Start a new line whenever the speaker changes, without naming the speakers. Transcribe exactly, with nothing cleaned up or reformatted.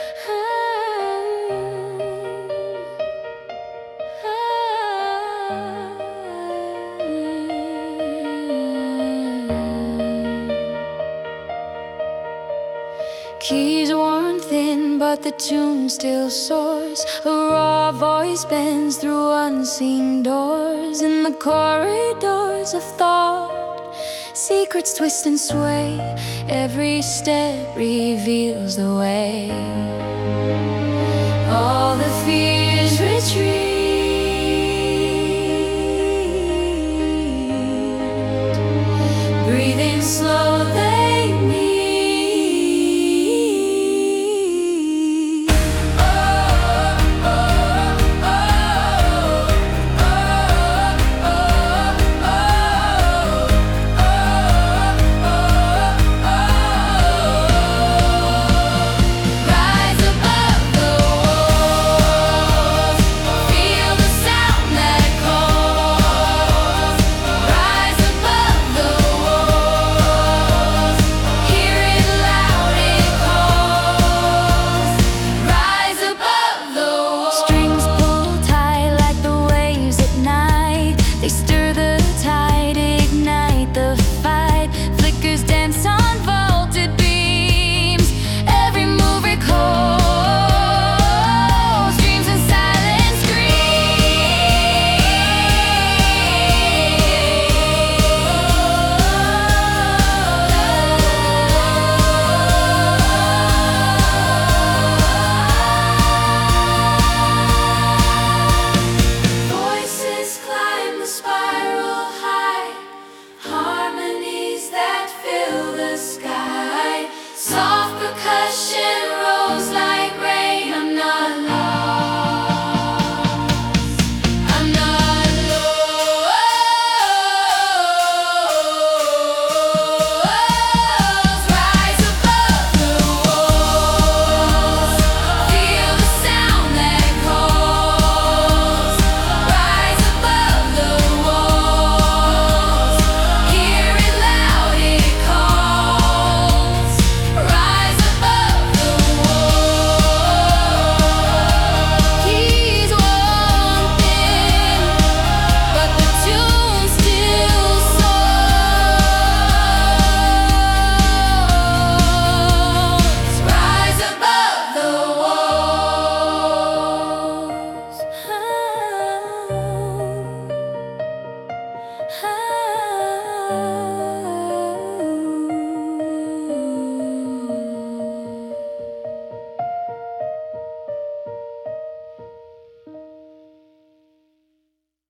Keys worn thin, but the tune still soars. A raw voice bends through unseen doors. In the corridors of thought, secrets twist and sway. Every step reveals the way. All the fears retreat, breathing slow.